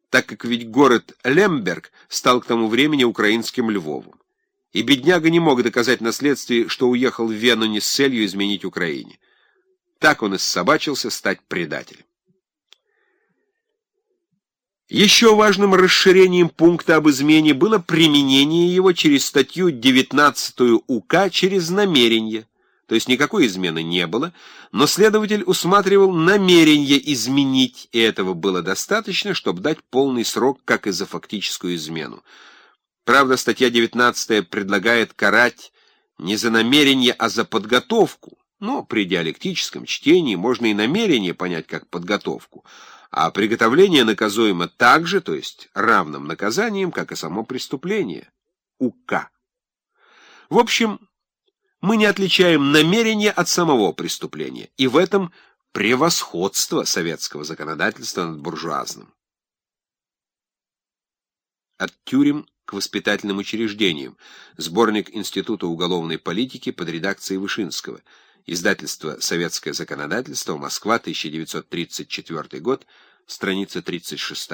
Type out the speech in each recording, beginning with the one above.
так как ведь город Лемберг стал к тому времени украинским Львовом. И бедняга не мог доказать на следствии, что уехал в Вену не с целью изменить Украине. Так он и ссобачился стать предателем. Еще важным расширением пункта об измене было применение его через статью 19 УК через намерение. То есть никакой измены не было, но следователь усматривал намерение изменить, и этого было достаточно, чтобы дать полный срок, как и за фактическую измену. Правда, статья 19 предлагает карать не за намерение, а за подготовку, но при диалектическом чтении можно и намерение понять как подготовку, а приготовление наказуемо так же, то есть равным наказанием, как и само преступление, УК. В общем, мы не отличаем намерение от самого преступления, и в этом превосходство советского законодательства над буржуазным. От тюрем к воспитательным учреждениям. Сборник Института уголовной политики под редакцией Вышинского. Издательство «Советское законодательство», Москва, 1934 год, страница 36.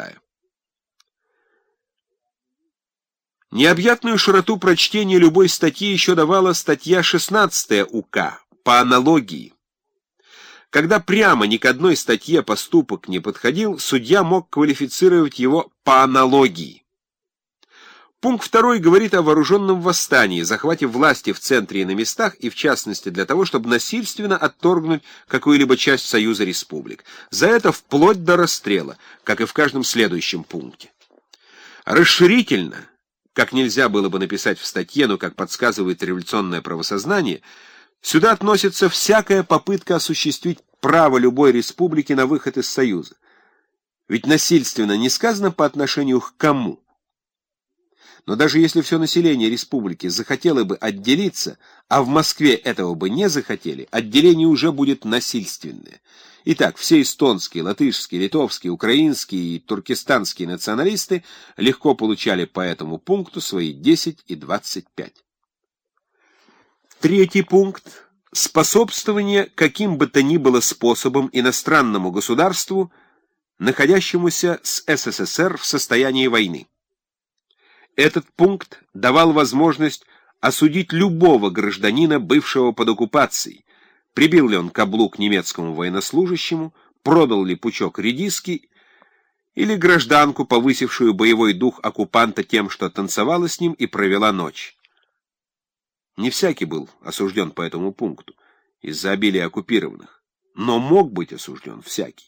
Необъятную широту прочтения любой статьи еще давала статья 16 УК по аналогии. Когда прямо ни к одной статье поступок не подходил, судья мог квалифицировать его по аналогии. Пункт 2 говорит о вооруженном восстании, захвате власти в центре и на местах, и в частности для того, чтобы насильственно отторгнуть какую-либо часть Союза республик. За это вплоть до расстрела, как и в каждом следующем пункте. Расширительно, как нельзя было бы написать в статье, но как подсказывает революционное правосознание, сюда относится всякая попытка осуществить право любой республики на выход из Союза. Ведь насильственно не сказано по отношению к кому. Но даже если все население республики захотело бы отделиться, а в Москве этого бы не захотели, отделение уже будет насильственное. Итак, все эстонские, латышские, литовские, украинские и туркестанские националисты легко получали по этому пункту свои 10 и 25. Третий пункт – способствование каким бы то ни было способом иностранному государству, находящемуся с СССР в состоянии войны. Этот пункт давал возможность осудить любого гражданина, бывшего под оккупацией, прибил ли он каблук немецкому военнослужащему, продал ли пучок редиски или гражданку, повысившую боевой дух оккупанта тем, что танцевала с ним и провела ночь. Не всякий был осужден по этому пункту из-за обилия оккупированных, но мог быть осужден всякий.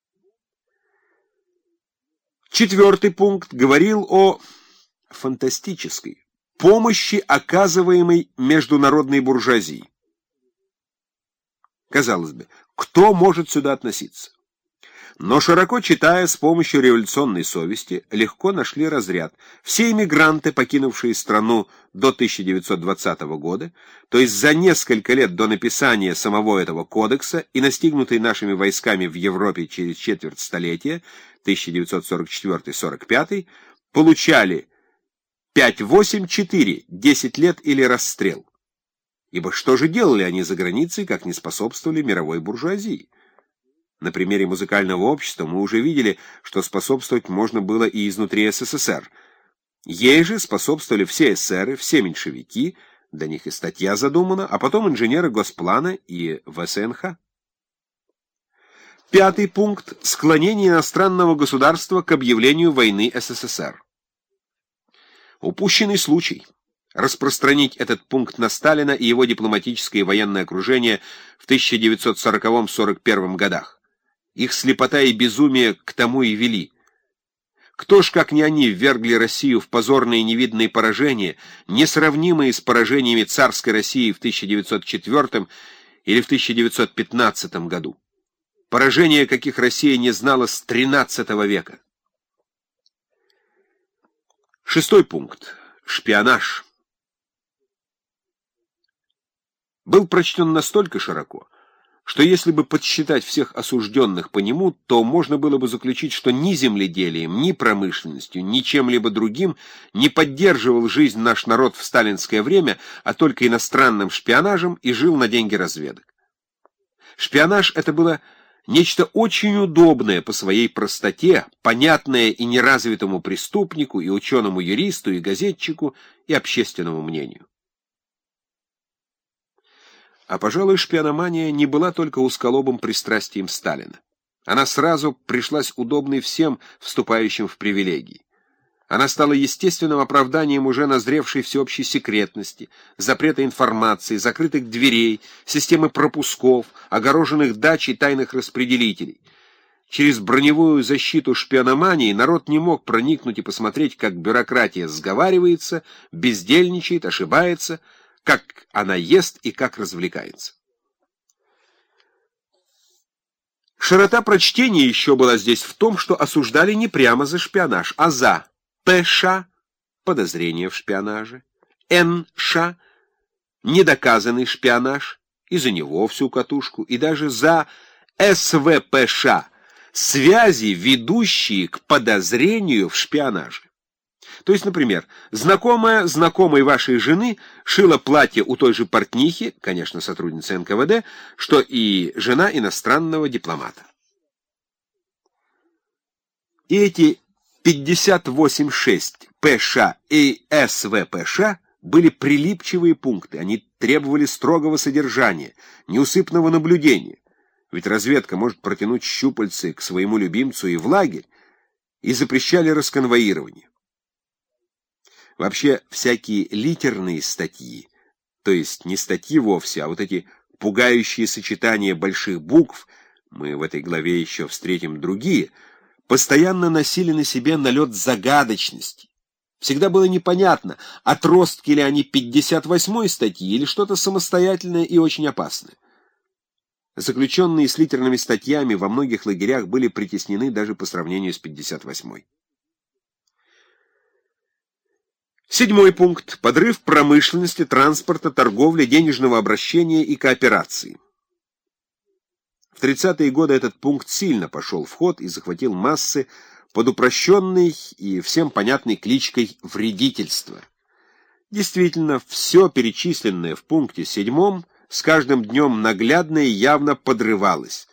Четвертый пункт говорил о фантастической помощи, оказываемой международной буржуазии. Казалось бы, кто может сюда относиться? Но широко читая, с помощью революционной совести, легко нашли разряд. Все эмигранты, покинувшие страну до 1920 года, то есть за несколько лет до написания самого этого кодекса и настигнутые нашими войсками в Европе через четверть столетия, 1944-45, получали 5-8-4, 10 лет или расстрел. Ибо что же делали они за границей, как не способствовали мировой буржуазии? На примере музыкального общества мы уже видели, что способствовать можно было и изнутри СССР. Ей же способствовали все эсеры, все меньшевики, для них и статья задумана, а потом инженеры Госплана и ВСНХ. Пятый пункт – склонение иностранного государства к объявлению войны СССР. Упущенный случай распространить этот пункт на Сталина и его дипломатическое и военное окружение в 1940-41 годах. Их слепота и безумие к тому и вели. Кто ж, как не они, ввергли Россию в позорные и невиданные поражения, несравнимые с поражениями царской России в 1904 или в 1915 году. Поражения, каких Россия не знала с XIII века. Шестой пункт. Шпионаж. Был прочтен настолько широко, что если бы подсчитать всех осужденных по нему, то можно было бы заключить, что ни земледелием, ни промышленностью, ни чем-либо другим не поддерживал жизнь наш народ в сталинское время, а только иностранным шпионажем и жил на деньги разведок. Шпионаж — это было Нечто очень удобное по своей простоте, понятное и неразвитому преступнику, и ученому-юристу, и газетчику, и общественному мнению. А, пожалуй, шпиономания не была только узколобым пристрастием Сталина. Она сразу пришлась удобной всем, вступающим в привилегии. Она стала естественным оправданием уже назревшей всеобщей секретности, запрета информации, закрытых дверей, системы пропусков, огороженных дач и тайных распределителей. Через броневую защиту шпиономании народ не мог проникнуть и посмотреть, как бюрократия сговаривается, бездельничает, ошибается, как она ест и как развлекается. Широта прочтения еще была здесь в том, что осуждали не прямо за шпионаж, а за П.Ш. подозрение в шпионаже, Н.Ш. недоказанный шпионаж, и за него всю катушку, и даже за С.В.П.Ш. связи, ведущие к подозрению в шпионаже. То есть, например, знакомая знакомой вашей жены шила платье у той же портнихи, конечно, сотрудницы НКВД, что и жена иностранного дипломата. И эти 58.6 П.Ш. и С.В.П.Ш. были прилипчивые пункты, они требовали строгого содержания, неусыпного наблюдения, ведь разведка может протянуть щупальцы к своему любимцу и в лагерь, и запрещали расконвоирование. Вообще, всякие литерные статьи, то есть не статьи вовсе, а вот эти пугающие сочетания больших букв, мы в этой главе еще встретим другие, постоянно носили на себе налет загадочности. Всегда было непонятно, отростки ли они 58-й статьи или что-то самостоятельное и очень опасное. Заключенные с литерными статьями во многих лагерях были притеснены даже по сравнению с 58-й. 7-й пункт. Подрыв промышленности, транспорта, торговли, денежного обращения и кооперации. В 30-е годы этот пункт сильно пошел в ход и захватил массы под упрощенной и всем понятной кличкой «вредительство». Действительно, все перечисленное в пункте 7 с каждым днем наглядно и явно подрывалось.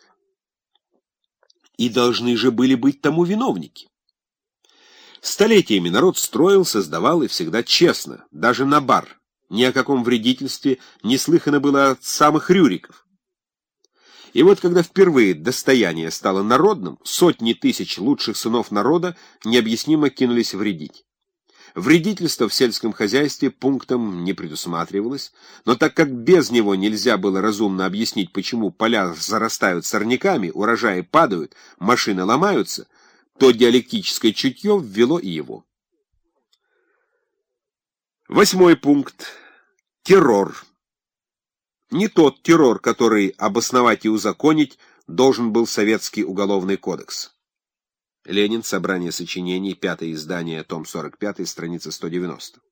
И должны же были быть тому виновники. Столетиями народ строил, создавал и всегда честно, даже на бар. Ни о каком вредительстве не слыхано было от самых Рюриков. И вот когда впервые достояние стало народным, сотни тысяч лучших сынов народа необъяснимо кинулись вредить. Вредительство в сельском хозяйстве пунктом не предусматривалось, но так как без него нельзя было разумно объяснить, почему поля зарастают сорняками, урожаи падают, машины ломаются, то диалектическое чутье ввело и его. 8-й пункт. Террор. Не тот террор, который обосновать и узаконить должен был Советский уголовный кодекс. Ленин. Собрание сочинений. 5-е издание. Том 45. Страница 190.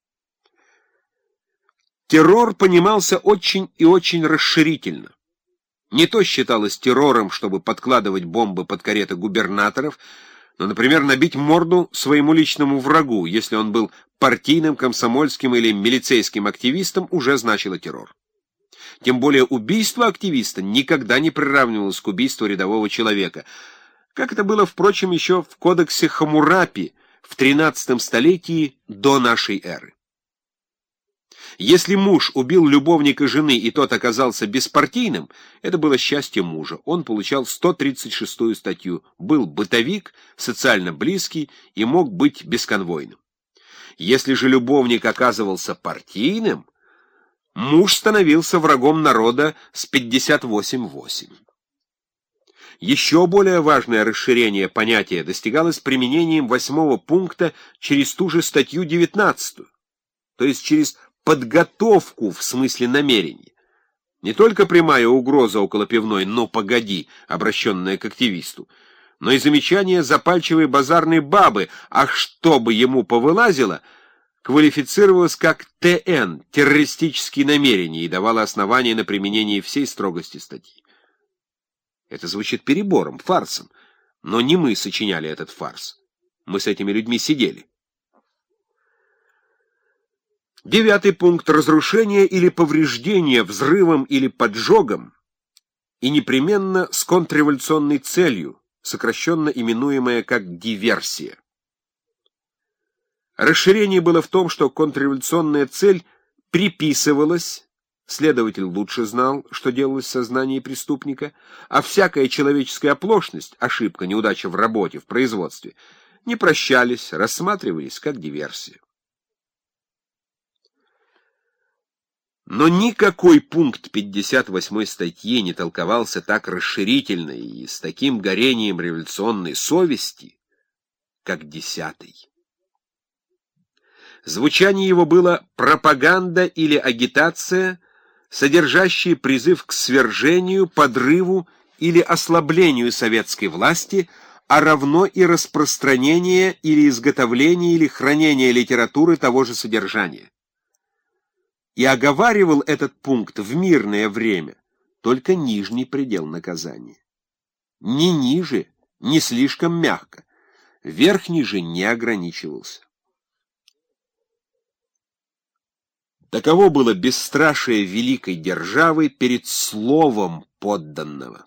Террор понимался очень и очень расширительно. Не то считалось террором, чтобы подкладывать бомбы под кареты губернаторов, но, например, набить морду своему личному врагу, если он был партийным, комсомольским или милицейским активистом, уже значило террор. Тем более убийство активиста никогда не приравнивалось к убийству рядового человека, как это было, впрочем, еще в кодексе Хаммурапи в 13 столетии до нашей эры. Если муж убил любовника жены, и тот оказался беспартийным, это было счастье мужа. Он получал 136-ю статью, был бытовик, социально близкий и мог быть бесконвойным. Если же любовник оказывался партийным, муж становился врагом народа с 58.8. Еще более важное расширение понятия достигалось применением 8-го пункта через ту же статью 19, то есть через подготовку в смысле намерения. Не только прямая угроза около пивной «ну погоди», обращенная к активисту, но и замечание запальчивой базарной бабы «ах, чтобы ему повылазило», квалифицировалось как ТН, террористические намерения, и давало основания на применение всей строгости статьи. Это звучит перебором, фарсом, но не мы сочиняли этот фарс. Мы с этими людьми сидели. 9-й пункт. Разрушение или повреждение взрывом или поджогом и непременно с контрреволюционной целью, сокращенно именуемая как диверсия. Расширение было в том, что контрреволюционная цель приписывалась, следователь лучше знал, что делалось в сознании преступника, а всякая человеческая оплошность, ошибка, неудача в работе, в производстве, не прощались, рассматривались как диверсия. Но никакой пункт 58 статьи не толковался так расширительно и с таким горением революционной совести, как 10-й. Звучание его было пропаганда или агитация, содержащая призыв к свержению, подрыву или ослаблению советской власти, а равно и распространение или изготовление или хранение литературы того же содержания. И оговаривал этот пункт в мирное время только нижний предел наказания. Ни ниже, ни слишком мягко. Верхний же не ограничивался. Таково было бесстрашие великой державы перед словом подданного.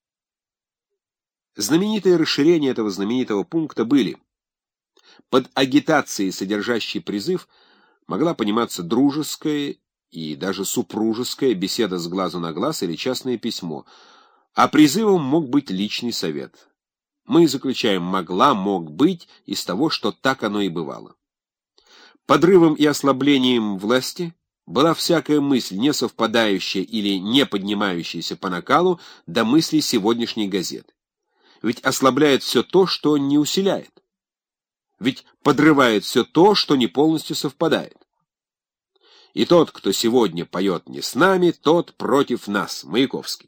Знаменитые расширения этого знаменитого пункта были: под агитацией, содержащей призыв, могла пониматься дружеская и даже супружеская беседа с глазу на глаз или частное письмо, а призывом мог быть личный совет. Мы заключаем «могла», «мог быть» из того, что так оно и бывало. Подрывом и ослаблением власти была всякая мысль, не совпадающая или не поднимающаяся по накалу до мыслей сегодняшней газеты. Ведь ослабляет все то, что не усиляет. Ведь подрывает все то, что не полностью совпадает. И тот, кто сегодня поет не с нами, тот против нас. Маяковский.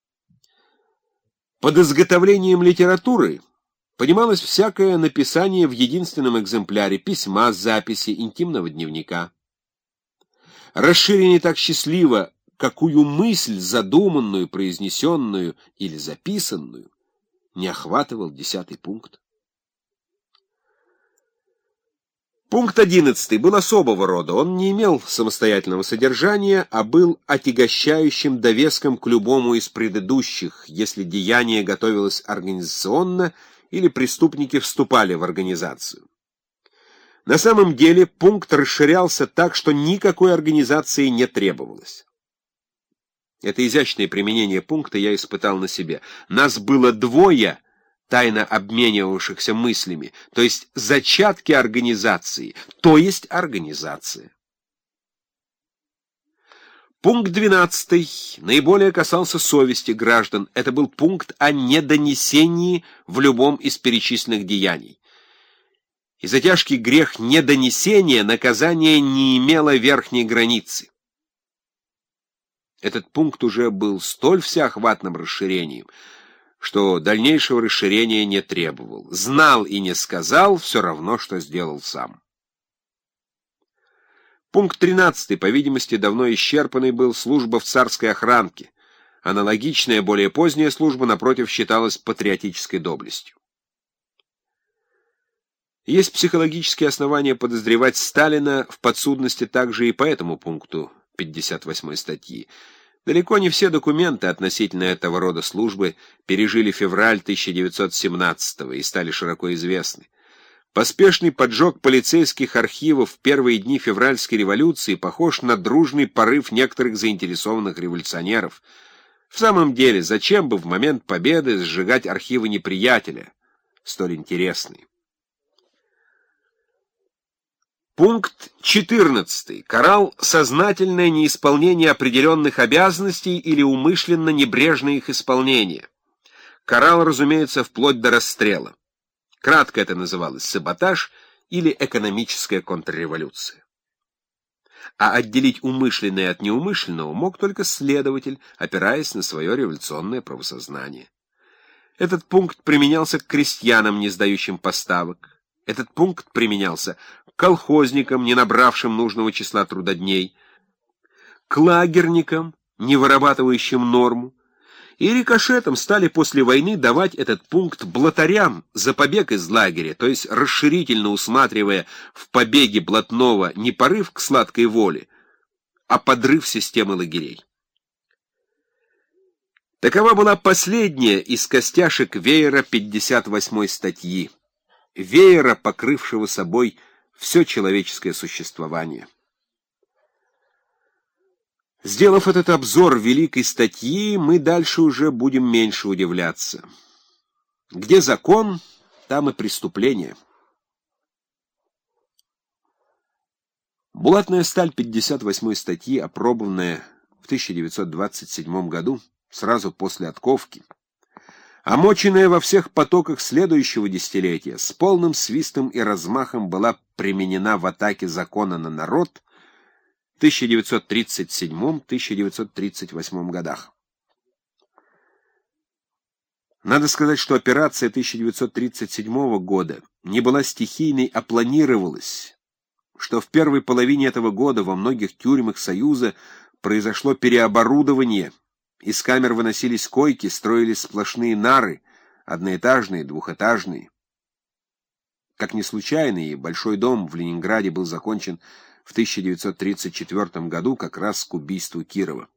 Под изготовлением литературы понималось всякое написание в единственном экземпляре письма, записи, интимного дневника. Расширение так счастливо, какую мысль, задуманную, произнесенную или записанную, не охватывал 10-й пункт. Пункт 11 был особого рода, он не имел самостоятельного содержания, а был отягощающим довеском к любому из предыдущих, если деяние готовилось организационно или преступники вступали в организацию. На самом деле пункт расширялся так, что никакой организации не требовалось. Это изящное применение пункта я испытал на себе. Нас было двое, тайно обменивавшихся мыслями, то есть зачатки организации, то есть организация. Пункт 12 наиболее касался совести граждан. Это был пункт о недонесении в любом из перечисленных деяний. И за тяжкий грех недонесения наказание не имело верхней границы. Этот пункт уже был столь всеохватным расширением, что дальнейшего расширения не требовал. Знал и не сказал, все равно, что сделал сам. Пункт 13, по видимости, давно исчерпанный был, служба в царской охранке. Аналогичная, более поздняя служба, напротив, считалась патриотической доблестью. Есть психологические основания подозревать Сталина в подсудности также и по этому пункту 58 статьи. Далеко не все документы относительно этого рода службы пережили февраль 1917 и стали широко известны. Поспешный поджог полицейских архивов в первые дни февральской революции похож на дружный порыв некоторых заинтересованных революционеров. В самом деле, зачем бы в момент победы сжигать архивы неприятеля, столь интересные? Пункт 14 карал сознательное неисполнение определенных обязанностей или умышленно небрежное их исполнение. Карал, разумеется, вплоть до расстрела. Кратко это называлось саботаж или экономическая контрреволюция. А отделить умышленное от неумышленного мог только следователь, опираясь на свое революционное правосознание. Этот пункт применялся к крестьянам, не сдающим поставок. Этот пункт применялся к колхозникам, не набравшим нужного числа трудодней, к лагерникам, не вырабатывающим норму, и рикошетом стали после войны давать этот пункт блатарям за побег из лагеря, то есть расширительно усматривая в побеге блатного не порыв к сладкой воле, а подрыв системы лагерей. Такова была последняя из костяшек веера 58-й статьи, веера, покрывшего собой все человеческое существование. Сделав этот обзор великой статьи, мы дальше уже будем меньше удивляться. Где закон, там и преступление. Булатная сталь 58-й статьи, опробованная в 1927 году, сразу после отковки, омоченная во всех потоках следующего десятилетия, с полным свистом и размахом была применена в атаке закона на народ в 1937-1938 годах. Надо сказать, что операция 1937 года не была стихийной, а планировалась, что в первой половине этого года во многих тюрьмах Союза произошло переоборудование, из камер выносились койки, строились сплошные нары, одноэтажные, двухэтажные. Как ни случайно, и Большой дом в Ленинграде был закончен в 1934 году как раз к убийству Кирова.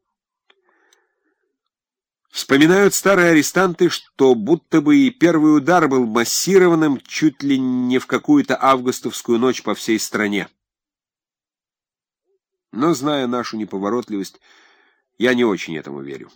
Вспоминают старые арестанты, что будто бы и первый удар был массированным чуть ли не в какую-то августовскую ночь по всей стране. Но, зная нашу неповоротливость, я не очень этому верю.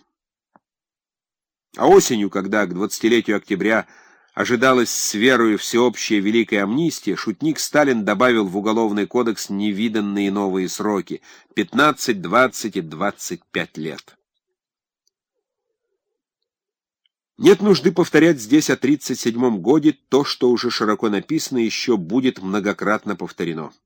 А осенью, когда к 20-летию октября ожидалась с верою всеобщая великая амнистия, шутник Сталин добавил в Уголовный кодекс невиданные новые сроки — 15, 20 и 25 лет. Нет нужды повторять здесь о 1937 годе то, что уже широко написано и еще будет многократно повторено.